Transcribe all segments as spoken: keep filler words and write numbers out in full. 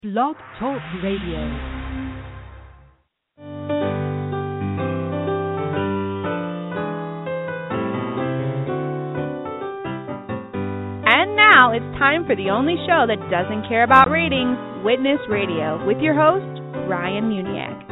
Blog Talk Radio. And now it's time for the only show that doesn't care about ratings, Witness Radio, with your host, Ryan Muniak.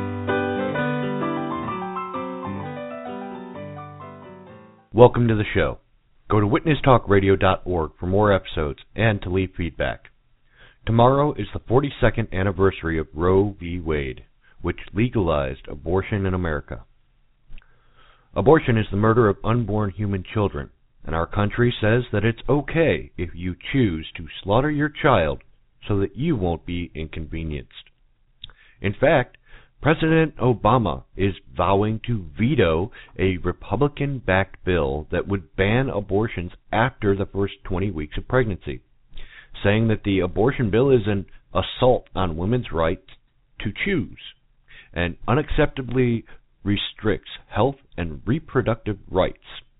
Welcome to the show. Go to witness talk radio dot org for more episodes and to leave feedback. Tomorrow is the forty-second anniversary of Roe v. Wade, which legalized abortion in America. Abortion is the murder of unborn human children, and our country says that it's okay if you choose to slaughter your child so that you won't be inconvenienced. In fact, President Obama is vowing to veto a Republican-backed bill that would ban abortions after the first twenty weeks of pregnancy, saying that the abortion bill is an assault on women's right to choose and unacceptably restricts health and reproductive rights.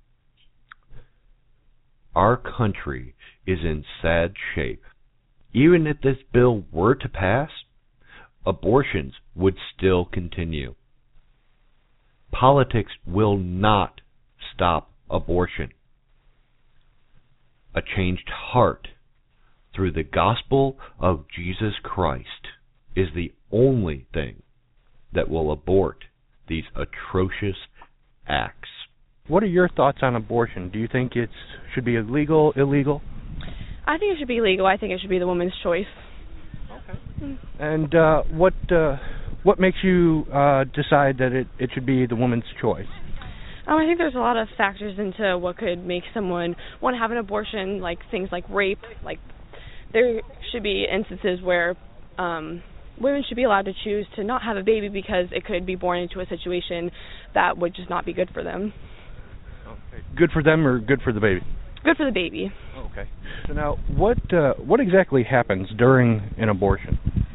Our country is in sad shape. Even if this bill were to pass, abortions would still continue. Politics will not stop abortion. A changed heart through the gospel of Jesus Christ is the only thing that will abort these atrocious acts. What are your thoughts on abortion? Do you think it should be illegal, illegal? I think it should be legal. I think it should be the woman's choice. Okay. And uh, what uh, what makes you uh, decide that it, it should be the woman's choice? Um, I think there's a lot of factors into what could make someone want to have an abortion, like things like rape. Like there should be instances where um, women should be allowed to choose to not have a baby because it could be born into a situation that would just not be good for them. Okay. Good for them or good for the baby? Good for the baby. Okay. So now, what uh, what exactly happens during an abortion?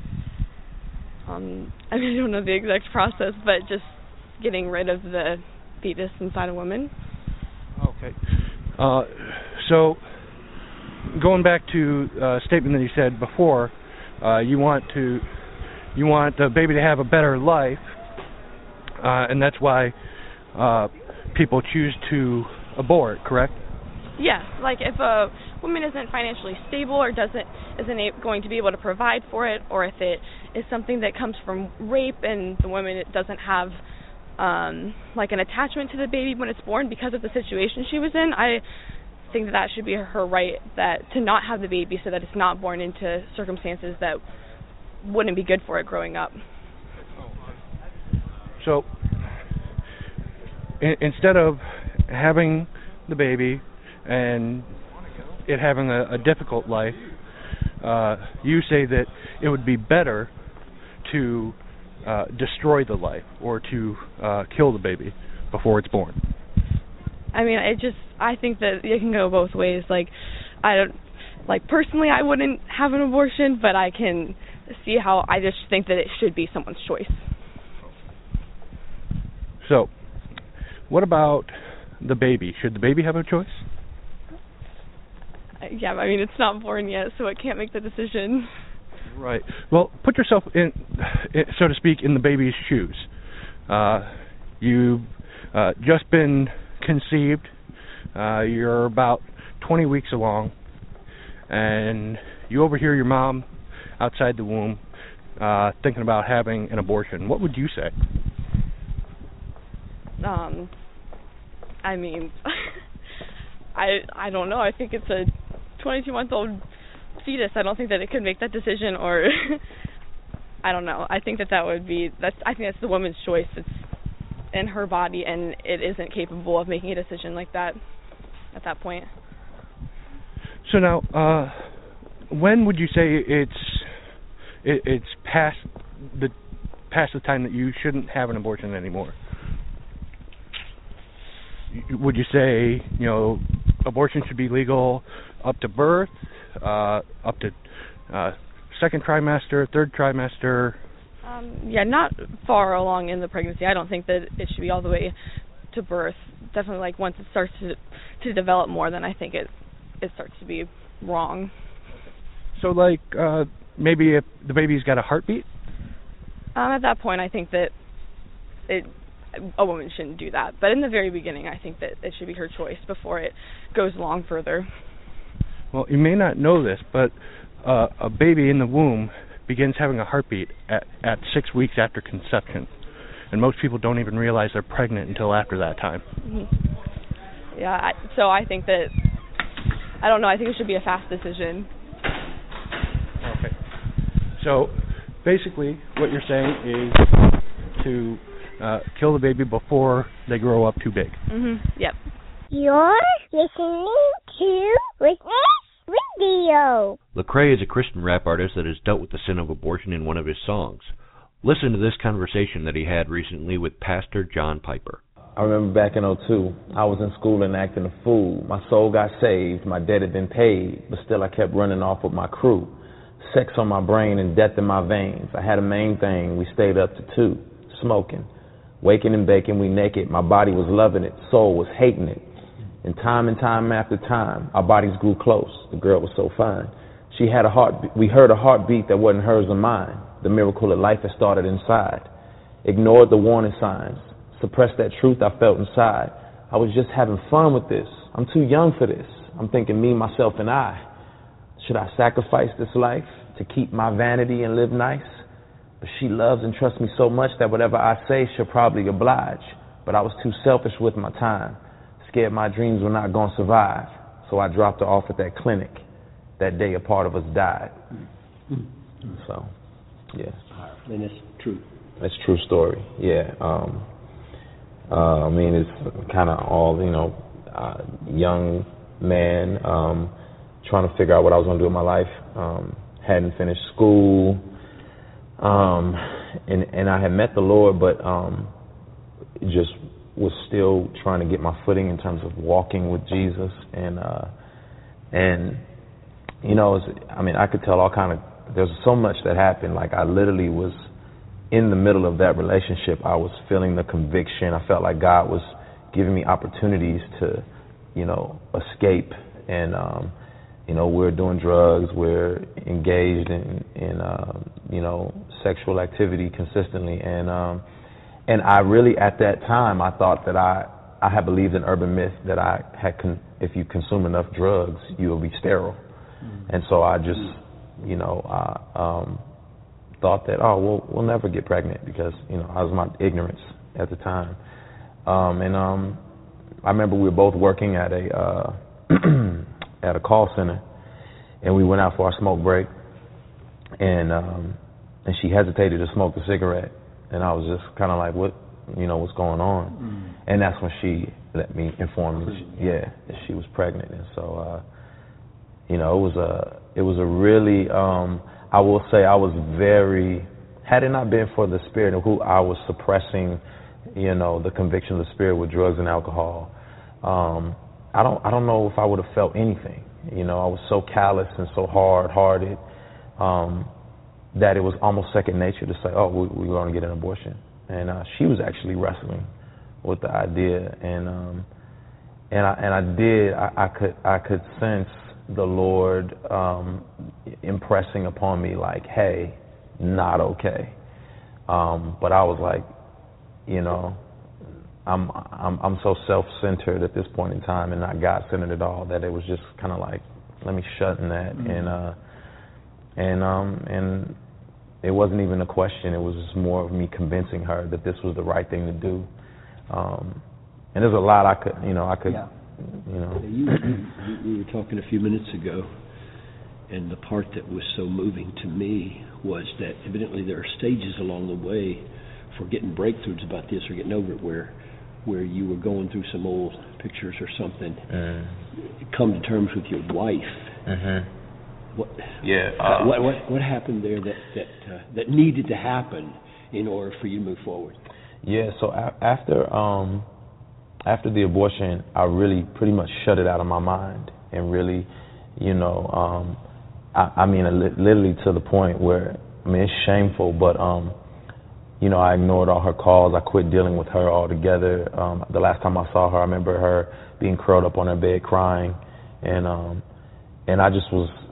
Um, I mean, I don't know the exact process, but just getting rid of the fetus inside a woman. Okay. Uh, so, going back to a statement that you said before, uh, you want to you want the baby to have a better life, uh, and that's why uh, people choose to abort. Correct? Yes, like if a woman isn't financially stable or doesn't isn't going to be able to provide for it, or if it is something that comes from rape and the woman doesn't have um, like an attachment to the baby when it's born because of the situation she was in, I think that that should be her right that to not have the baby so that it's not born into circumstances that wouldn't be good for it growing up. So in, instead of having the baby and it having a, a difficult life, uh, you say that it would be better to uh, destroy the life or to uh, kill the baby before it's born. I mean, it just, I think that it can go both ways. Like, I don't, like, personally, I wouldn't have an abortion, but I can see how I just think that it should be someone's choice. So, what about the baby? Should the baby have a choice? Yeah, I mean, it's not born yet, so it can't make the decision. Right. Well, put yourself in, so to speak, in the baby's shoes. Uh, you've uh, just been conceived. Uh, you're about twenty weeks along, and you overhear your mom outside the womb uh, thinking about having an abortion. What would you say? Um, I mean, I I don't know. I think it's a twenty-two-month-old fetus. I don't think that it could make that decision, or I don't know. I think that that would be that's. I think that's the woman's choice. It's in her body, and it isn't capable of making a decision like that at that point. So now, uh, when would you say it's it, it's past the past the time that you shouldn't have an abortion anymore? Would you say, you know, abortion should be legal up to birth, uh, up to uh, second trimester, third trimester? Um, yeah, not far along in the pregnancy. I don't think that it should be all the way to birth. Definitely, like, once it starts to to develop more, then I think it it starts to be wrong. So, like, uh, maybe if the baby's got a heartbeat? Um, at that point, I think that it, a woman shouldn't do that. But in the very beginning, I think that it should be her choice before it goes along further. Well, you may not know this, but uh, a baby in the womb begins having a heartbeat at, at six weeks after conception. And most people don't even realize they're pregnant until after that time. Mm-hmm. Yeah, I, so I think that, I don't know, I think it should be a fast decision. Okay. So basically what you're saying is to uh, kill the baby before they grow up too big. Mm-hmm. Yep. You're listening to Witness Radio. Lecrae is a Christian rap artist that has dealt with the sin of abortion in one of his songs. Listen to this conversation that he had recently with Pastor John Piper. I remember back in oh two, I was in school and acting a fool. My soul got saved, my debt had been paid, but still I kept running off with my crew. Sex on my brain and death in my veins. I had a main thing, we stayed up to two, smoking. Waking and baking, we naked, my body was loving it, soul was hating it. And time and time after time, our bodies grew close. The girl was so fine. She had a heart. We heard a heartbeat that wasn't hers or mine. The miracle of life had started inside. Ignored the warning signs. Suppressed that truth I felt inside. I was just having fun with this. I'm too young for this. I'm thinking me, myself, and I. Should I sacrifice this life to keep my vanity and live nice? But she loves and trusts me so much that whatever I say, she'll probably oblige. But I was too selfish with my time. Scared my dreams were not going to survive. So I dropped her off at that clinic. That day a part of us died. Mm-hmm. So, yeah. And it's true. It's a true story, yeah. Um, uh, I mean, it's kind of all, you know, uh, young man um, trying to figure out what I was going to do with my life. Um, hadn't finished school. Um, and, and I had met the Lord, but um, just was still trying to get my footing in terms of walking with Jesus. And, uh, and you know, it's, I mean, I could tell all kind of, there's so much that happened. Like, I literally was in the middle of that relationship. I was feeling the conviction. I felt like God was giving me opportunities to, you know, escape. And, um, you know, we're doing drugs. We're engaged in, in uh, you know, sexual activity consistently. And um, and I really, at that time, I thought that I, I had believed an urban myth that I had, con- if you consume enough drugs, you will be sterile. Mm-hmm. And so I just, you know, I um, thought that, oh, we'll, we'll never get pregnant because, you know, I was my ignorance at the time. Um, and um, I remember we were both working at a uh, at a call center, and we went out for our smoke break, and um, and she hesitated to smoke the cigarette, and I was just kind of like, what, you know, what's going on? Mm. And that's when she let me inform me, yeah, that she was pregnant, and so, uh, you know, it was a it was a really, um, I will say, I was very, had it not been for the spirit of who I was suppressing, you know, the conviction of the spirit with drugs and alcohol. Um, I don't I don't know if I would have felt anything. You know, I was so callous and so hard-hearted um, that it was almost second nature to say, oh, we, we're going to get an abortion. And uh, she was actually wrestling with the idea, and um, and I and I did. I, I could I could sense the Lord um, impressing upon me, like, hey, not okay. Um, but I was like, you know, I'm I'm I'm so self-centered at this point in time and not God-centered at all that it was just kind of like, let me shut in that. Mm-hmm. and uh and um and it wasn't even a question. It was just more of me convincing her that this was the right thing to do. Um, and there's a lot I could, you know, I could, yeah. you know. You, you, we were talking a few minutes ago, and the part that was so moving to me was that evidently there are stages along the way for getting breakthroughs about this or getting over it where where you were going through some old pictures or something, mm. come to terms with your wife. Mm-hmm. What, yeah. Uh, what, what what happened there that that uh, that needed to happen in order for you to move forward? Yeah. So a- after um after the abortion, I really pretty much shut it out of my mind and really, you know, um, I, I mean, literally to the point where, I mean, it's shameful, but um. You know, I ignored all her calls. I quit dealing with her altogether. Um, the last time I saw her, I remember her being curled up on her bed crying, and um, and I just was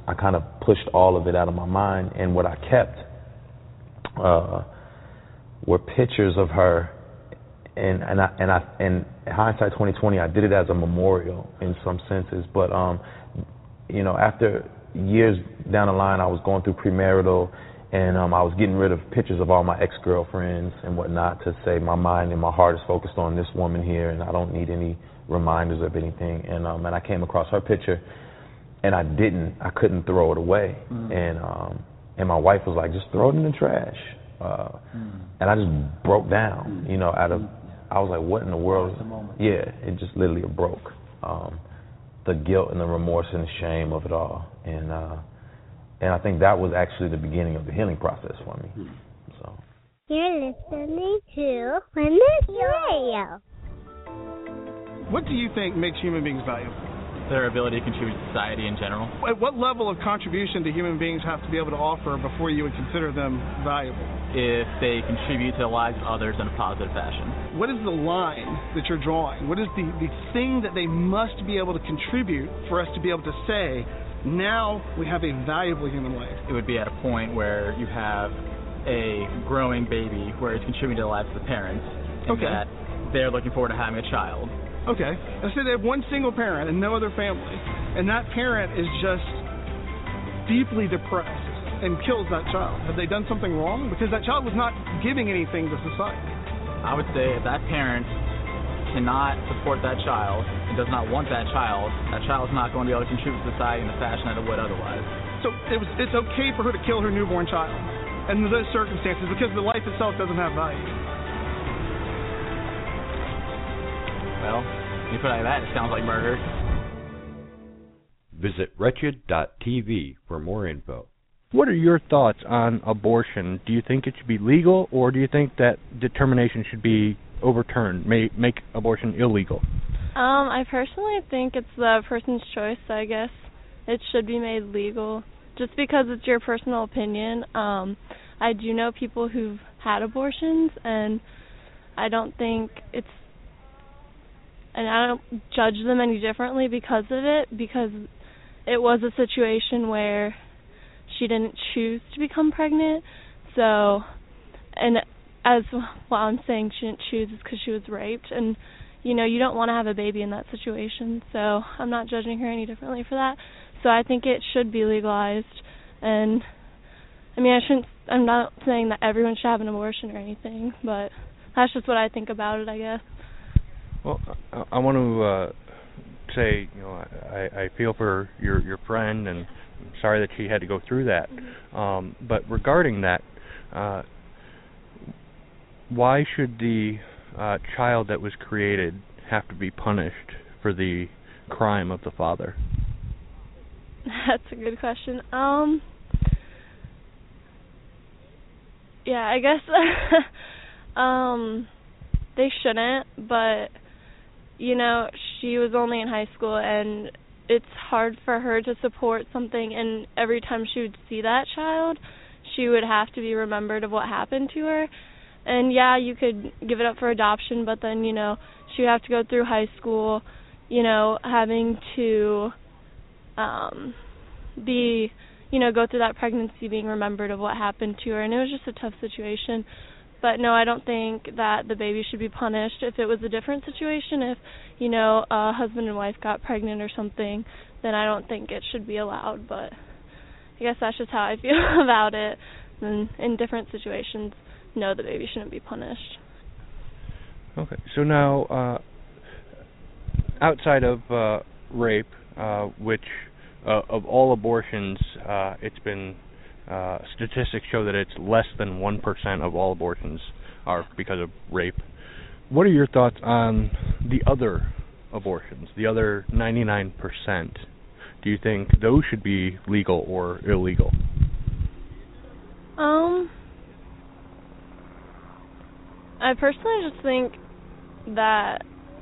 I kind of pushed all of it out of my mind, and what I kept uh, were pictures of her, and and I and I and hindsight twenty twenty, I did it as a memorial in some senses, but um, you know, after years down the line, I was going through premarital, and um, I was getting rid of pictures of all my ex-girlfriends and whatnot to say my mind and my heart is focused on this woman here, and I don't need any reminders of anything. And um, and I came across her picture, and I didn't, I couldn't throw it away. Mm. And um, and my wife was like, just throw it in the trash. Uh, mm. And I just broke down, mm. you know, out of, I was like, what in the world? Yeah, it just literally broke. Um, the guilt and the remorse and the shame of it all. And uh, and I think that was actually the beginning of the healing process for me. Mm. So. You're listening to Witness Radio. What do you think makes human beings valuable? Their ability to contribute to society in general. At what level of contribution do human beings have to be able to offer before you would consider them valuable? If they contribute to the lives of others in a positive fashion. What is the line that you're drawing? What is the, the thing that they must be able to contribute for us to be able to say, now we have a valuable human life? It would be at a point where you have a growing baby where it's contributing to the lives of the parents, and okay. that they're looking forward to having a child. Okay. Let's say they have one single parent and no other family, and that parent is just deeply depressed and kills that child. Have they done something wrong? Because that child was not giving anything to society. I would say if that parent cannot support that child and does not want that child, that child is not going to be able to contribute to society in the fashion that it would otherwise. So it was, it's okay for her to kill her newborn child under those circumstances because the life itself doesn't have value. Well, when you put it like that, it sounds like murder. Visit wretched dot t v for more info. What are your thoughts on abortion? Do you think it should be legal, or do you think that determination should be overturned, may make abortion illegal? Um, I personally think it's the person's choice, I guess. It should be made legal, just because it's your personal opinion. Um, I do know people who've had abortions, and I don't think it's, and I don't judge them any differently because of it, because it was a situation where she didn't choose to become pregnant. So, and as well, I'm saying she didn't choose is because she was raped, and you know, you don't want to have a baby in that situation. So I'm not judging her any differently for that. So I think it should be legalized. And I mean, I shouldn't. I'm not saying that everyone should have an abortion or anything, but that's just what I think about it, I guess. Well, I, I want to uh, say, you know, I, I feel for your your friend, and I'm sorry that she had to go through that. Mm-hmm. Um, but regarding that, uh, why should the uh, child that was created have to be punished for the crime of the father? That's a good question. Um, yeah, I guess um, they shouldn't, but you know, she was only in high school, and it's hard for her to support something, and every time she would see that child, she would have to be remembered of what happened to her. And yeah, you could give it up for adoption, but then, you know, she would have to go through high school, you know, having to um, be, you know, go through that pregnancy, being remembered of what happened to her, and it was just a tough situation. But no, I don't think that the baby should be punished. If it was a different situation, if, you know, a husband and wife got pregnant or something, then I don't think it should be allowed. But I guess that's just how I feel about it. And in different situations, no, the baby shouldn't be punished. Okay, so now, uh, outside of uh, rape, uh, which uh, of all abortions, uh, it's been Uh, statistics show that it's less than one percent of all abortions are because of rape. What are your thoughts on the other abortions, the other ninety-nine percent? Do you think those should be legal or illegal? Um, I personally just think that,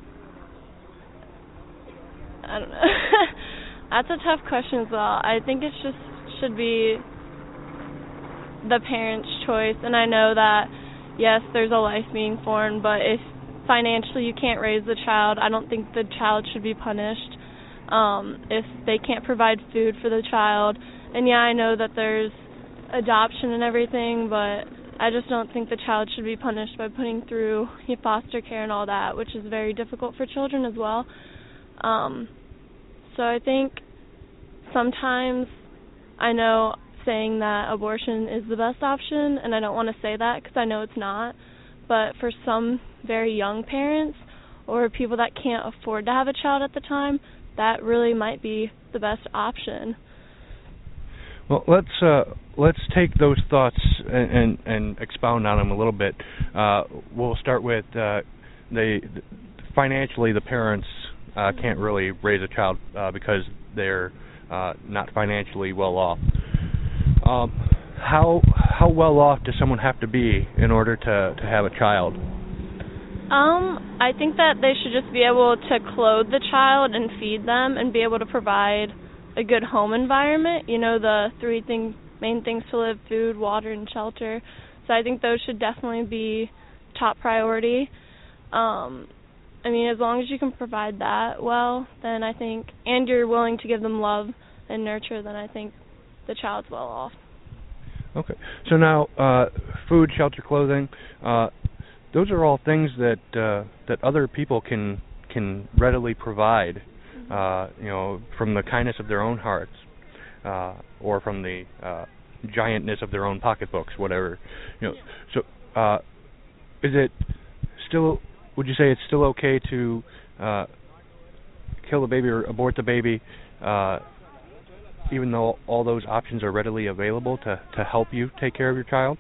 I don't know, that's a tough question as well. I think it just should be the parent's choice, and I know that, yes, there's a life being formed, but if financially you can't raise the child, I don't think the child should be punished. um, if they can't provide food for the child. And yeah, I know that there's adoption and everything, but I just don't think the child should be punished by putting through foster care and all that, which is very difficult for children as well. Um, so I think sometimes I know saying that abortion is the best option, and I don't want to say that because I know it's not, but for some very young parents or people that can't afford to have a child at the time, that really might be the best option. Well, let's uh, let's take those thoughts and, and, and expound on them a little bit. Uh, we'll start with uh, the financially the parents uh, can't really raise a child uh, because they're uh, not financially well off. Um, how how well off does someone have to be in order to, to have a child? Um, I think that they should just be able to clothe the child and feed them and be able to provide a good home environment. You know, the three thing, main things to live: food, water, and shelter. So I think those should definitely be top priority. Um, I mean, as long as you can provide that well, then I think, and you're willing to give them love and nurture, then I think the child's well off. Okay. So now, uh, food, shelter, clothing, uh, those are all things that uh, that other people can can readily provide. Uh, you know, from the kindness of their own hearts, uh, or from the uh, giantness of their own pocketbooks, whatever. You know, so uh, is it still? Would you say it's still okay to uh, kill the baby or abort the baby, uh, even though all those options are readily available to to help you take care of your child?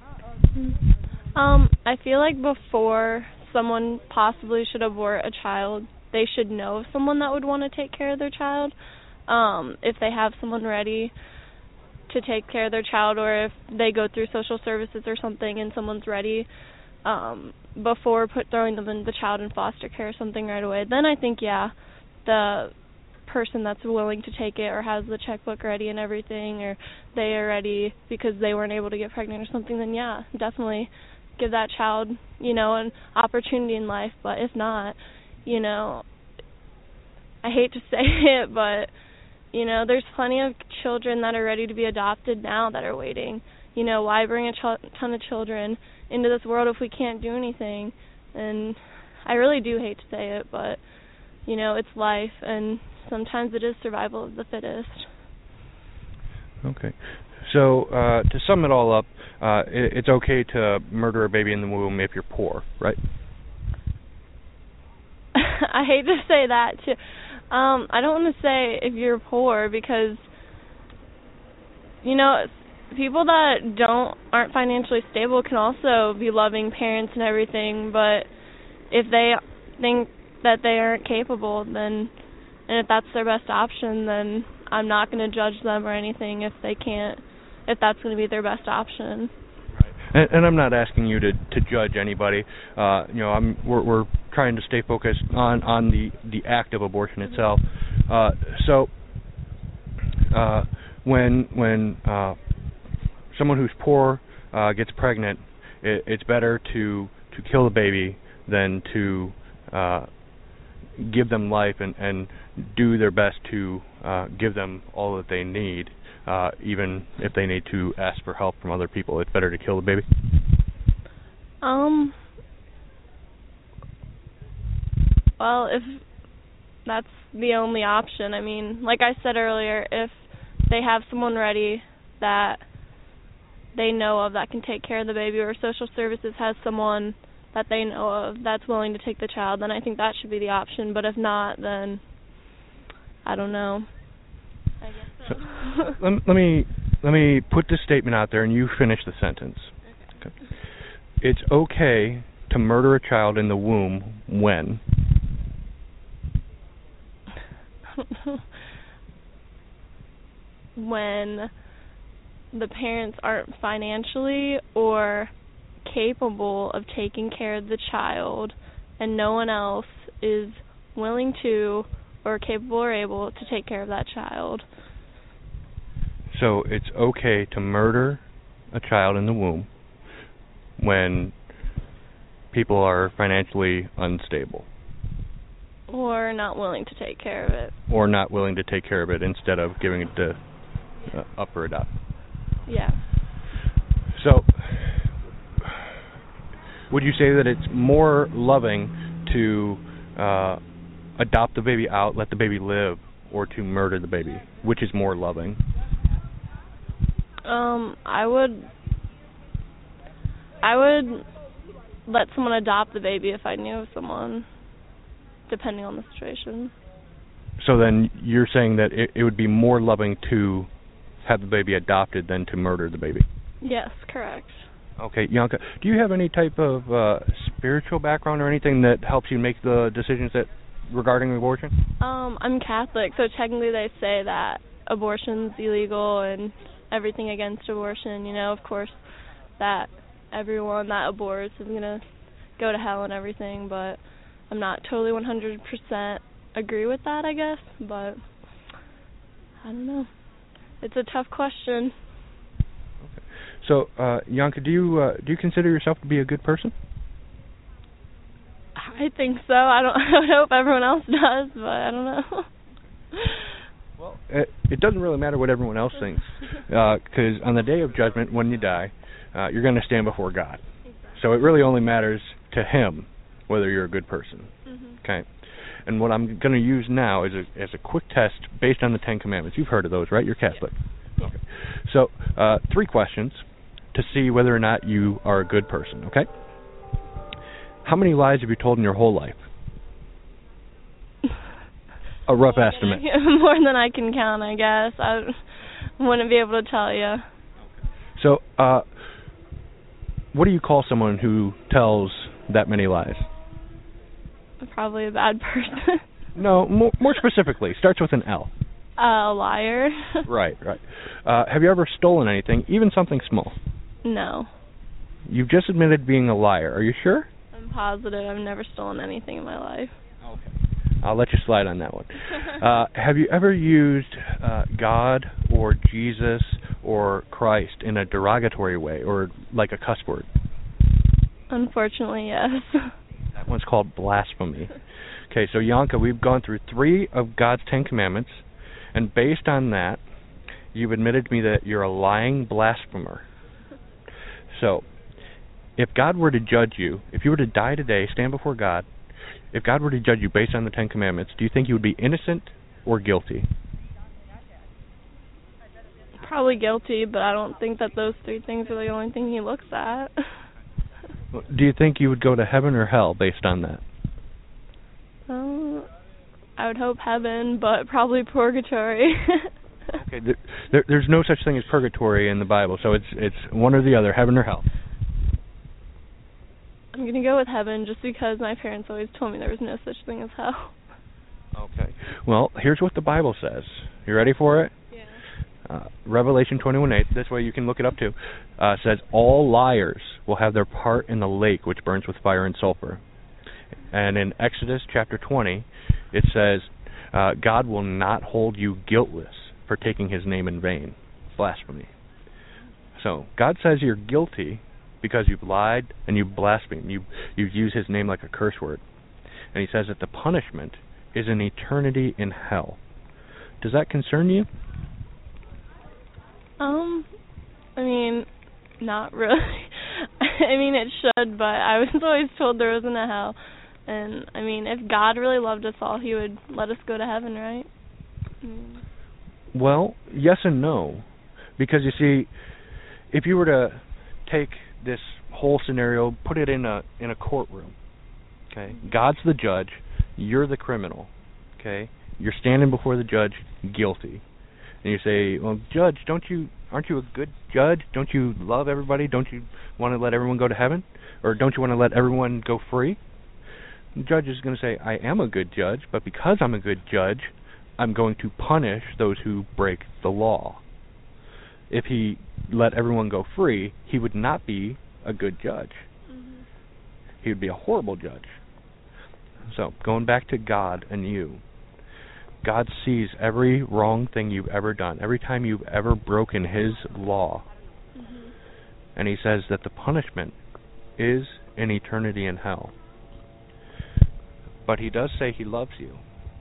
Um, I feel like before someone possibly should abort a child, they should know of someone that would want to take care of their child. Um, if they have someone ready to take care of their child, or if they go through social services or something and someone's ready, um, before put throwing them in the child in foster care or something right away, then I think, yeah, the person that's willing to take it or has the checkbook ready and everything, or they are ready because they weren't able to get pregnant or something, then yeah, definitely give that child, you know, an opportunity in life. But if not, you know, I hate to say it, but, you know, there's plenty of children that are ready to be adopted now that are waiting. You know, why bring a ch- ton of children into this world if we can't do anything? And I really do hate to say it, but, you know, it's life, and sometimes it is survival of the fittest. Okay. So, uh, to sum it all up, uh, it, it's okay to murder a baby in the womb if you're poor, right? I hate to say that too. Um, I don't want to say if you're poor, because, you know, people that don't aren't financially stable can also be loving parents and everything, but if they think that they aren't capable, then, and if that's their best option, then I'm not going to judge them or anything if they can't, if that's going to be their best option. And, and I'm not asking you to, to judge anybody. Uh, you know, I'm we're, we're trying to stay focused on, on the, the act of abortion itself. Uh, so, uh, when when uh, someone who's poor uh, gets pregnant, it, it's better to to kill the baby than to uh, give them life and, and do their best to uh, give them all that they need. Uh, even if they need to ask for help from other people, it's better to kill the baby? Um, well, if that's the only option, I mean, like I said earlier, if they have someone ready that they know of that can take care of the baby, or social services has someone that they know of that's willing to take the child, then I think that should be the option. But if not, then I don't know. I guess so. so let, let me let me put this statement out there, and you finish the sentence. Okay. Okay. It's okay to murder a child in the womb when? When the parents aren't financially or capable of taking care of the child, and no one else is willing to or capable or able to take care of that child. So it's okay to murder a child in the womb when people are financially unstable. Or not willing to take care of it. Or not willing to take care of it instead of giving it to uh, up for adopt. Yeah. So, would you say that it's more loving to uh, adopt the baby out, let the baby live, or to murder the baby? Which is more loving? Um, I would, I would let someone adopt the baby if I knew of someone, depending on the situation. So then you're saying that it, it would be more loving to have the baby adopted than to murder the baby? Yes, correct. Okay, Yanka, do you have any type of uh, spiritual background or anything that helps you make the decisions that regarding abortion? Um, I'm Catholic, so technically they say that abortion's illegal and everything against abortion. You know, of course, that everyone that aborts is going to go to hell and everything, but I'm not totally one hundred percent agree with that, I guess, but I don't know. It's a tough question. Okay. So, uh, Yanka, do you uh, do you consider yourself to be a good person? I think so. I don't. I hope everyone else does, but I don't know. Well, it, it doesn't really matter what everyone else thinks, because uh, on the day of judgment, when you die, uh, you're going to stand before God. Exactly. So it really only matters to Him whether you're a good person. Mm-hmm. Okay. And what I'm going to use now is a, as a quick test based on the Ten Commandments. You've heard of those, right? You're Catholic. Yeah. Okay. So, uh, three questions to see whether or not you are a good person, okay? How many lies have you told in your whole life? A rough more estimate. Than I, more than I can count, I guess. I wouldn't be able to tell you. So, uh, what do you call someone who tells that many lies? Probably a bad person. No, more, more specifically, starts with an L. Uh, a liar. Right, right. Uh, have you ever stolen anything, even something small? No. You've just admitted being a liar. Are you sure? I'm positive. I've never stolen anything in my life. Okay. I'll let you slide on that one. uh, have you ever used uh, God or Jesus or Christ in a derogatory way or like a cuss word? Unfortunately, yes. That one's called blasphemy. Okay, so Yanka, we've gone through three of God's Ten Commandments, and based on that, you've admitted to me that you're a lying blasphemer. So, if God were to judge you, if you were to die today, stand before God, if God were to judge you based on the Ten Commandments, do you think you would be innocent or guilty? Probably guilty, but I don't think that those three things are the only thing He looks at. Do you think you would go to heaven or hell based on that? Um, I would hope heaven, but probably purgatory. Okay, there, there, there's no such thing as purgatory in the Bible, so it's it's one or the other, heaven or hell. I'm going to go with heaven just because my parents always told me there was no such thing as hell. Okay. Well, here's what the Bible says. You ready for it? Yeah. Uh, Revelation twenty-one eight, this way you can look it up too, uh, says, all liars will have their part in the lake which burns with fire and sulfur. And in Exodus chapter twenty, it says, uh, God will not hold you guiltless for taking His name in vain. Blasphemy. So, God says you're guilty because you've lied and you've blasphemed. You, you've used His name like a curse word. And He says that the punishment is an eternity in hell. Does that concern you? Um, I mean, not really. I mean, it should, but I was always told there wasn't a hell. And, I mean, if God really loved us all, He would let us go to heaven, right? Mm. Well, yes and no. Because, you see, if you were to take this whole scenario, put it in a in a courtroom, okay? God's the judge, you're the criminal, okay? You're standing before the judge, guilty. And you say, well, Judge, don't you, aren't you a good judge? Don't you love everybody? Don't you want to let everyone go to heaven? Or don't you want to let everyone go free? The judge is going to say, I am a good judge, but because I'm a good judge, I'm going to punish those who break the law. If He let everyone go free, He would not be a good judge. Mm-hmm. He would be a horrible judge. So, going back to God and you, God sees every wrong thing you've ever done, every time you've ever broken His law. Mm-hmm. And He says that the punishment is an eternity in hell. But he does say he loves you.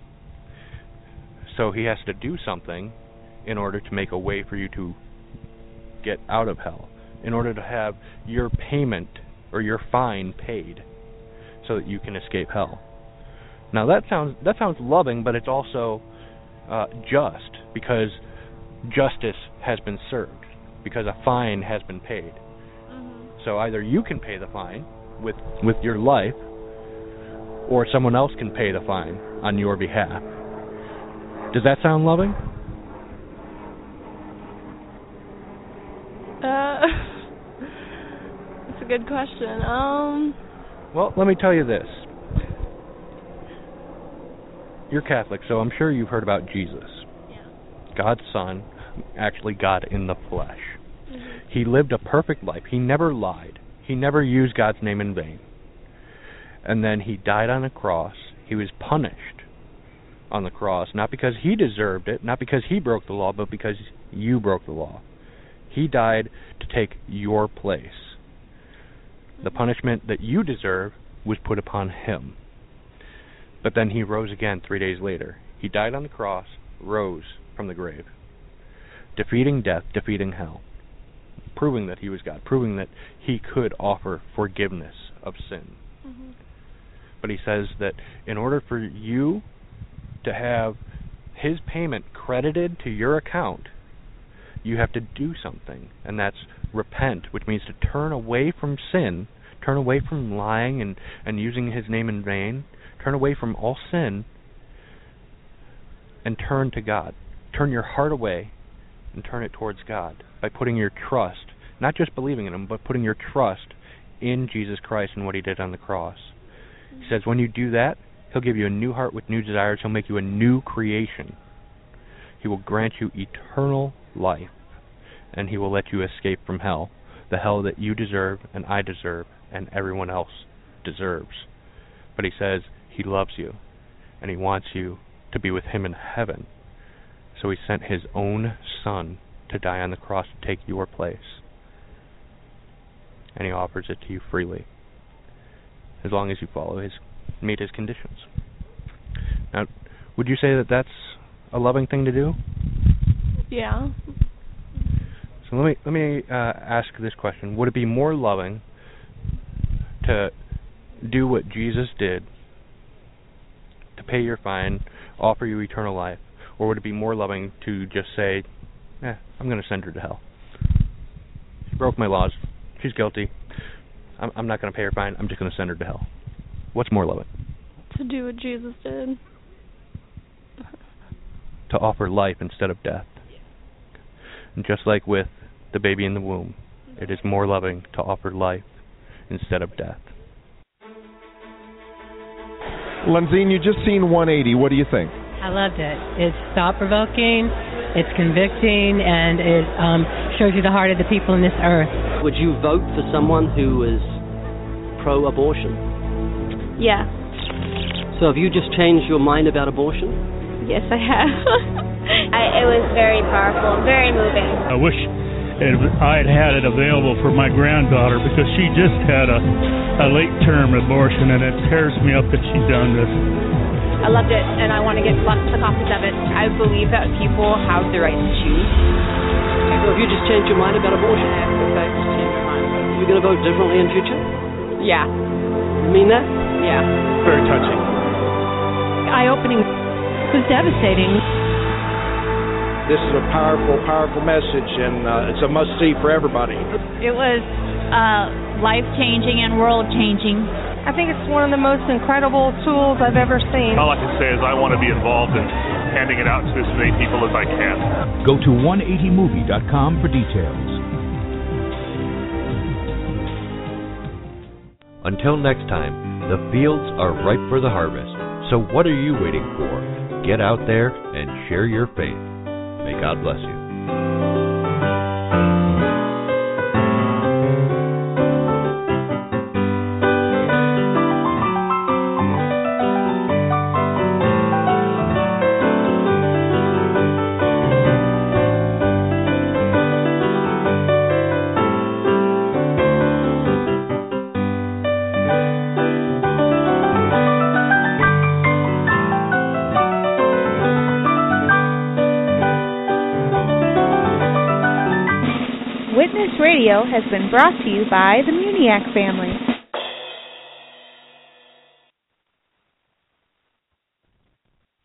So he has to do something in order to make a way for you to get out of hell, in order to have your payment or your fine paid so that you can escape hell. Now that sounds that sounds loving, but it's also uh, just, because justice has been served, because a fine has been paid. Mm-hmm. So either you can pay the fine with with your life, or someone else can pay the fine on your behalf. Does that sound loving? Uh, that's a good question. Um. Well, let me tell you this. You're Catholic, so I'm sure you've heard about Jesus. Yeah. God's Son, actually God in the flesh. Mm-hmm. He lived a perfect life. He never lied. He never used God's name in vain. And then he died on a cross. He was punished on the cross, not because he deserved it, not because he broke the law, but because you broke the law. He died to take your place. The punishment that you deserve was put upon him. But then he rose again three days later. He died on the cross, rose from the grave, defeating death, defeating hell, proving that he was God, proving that he could offer forgiveness of sin. Mm-hmm. But he says that in order for you to have his payment credited to your account, you have to do something, and that's repent, which means to turn away from sin, turn away from lying and, and using his name in vain, turn away from all sin, and turn to God. Turn your heart away and turn it towards God by putting your trust, not just believing in him, but putting your trust in Jesus Christ and what he did on the cross. He says when you do that, he'll give you a new heart with new desires. He'll make you a new creation. He will grant you eternal life, and he will let you escape from hell, the hell that you deserve and I deserve and everyone else deserves. But he says he loves you, and he wants you to be with him in heaven. So he sent his own Son to die on the cross to take your place. And he offers it to you freely, as long as you follow his, meet his conditions. Now, would you say that that's a loving thing to do? Yeah. So let me let me uh, ask this question: would it be more loving to do what Jesus did, to pay your fine, offer you eternal life, or would it be more loving to just say, "Eh, I'm going to send her to hell. She broke my laws. She's guilty. I'm, I'm not going to pay her fine. I'm just going to send her to hell." What's more loving? To do what Jesus did. To offer life instead of death. And just like with the baby in the womb, it is more loving to offer life instead of death. Lenzine, you just seen one eighty. What do you think? I loved it. It's thought-provoking, it's convicting, and it um, shows you the heart of the people in this earth. Would you vote for someone who is pro-abortion? Yeah. So have you just changed your mind about abortion? Yes, I have. I, it was very powerful, very moving. I wish it, I had had it available for my granddaughter, because she just had a, a late-term abortion, and it tears me up that she's done this. I loved it, and I want to get lots of copies of it. I believe that people have the right to choose. So have you just changed your mind about abortion? I have decided to change my mind. You're going to vote differently in future? Yeah. You mean that? Yeah. Very touching. Eye-opening. It was devastating. This is a powerful, powerful message, and uh, it's a must-see for everybody. It was uh, life-changing and world-changing. I think it's one of the most incredible tools I've ever seen. All I can say is I want to be involved in handing it out to as many people as I can. Go to one eighty movie dot com for details. Until next time, the fields are ripe for the harvest. So what are you waiting for? Get out there and share your faith. May God bless you. Radio has been brought to you by the Muniac family.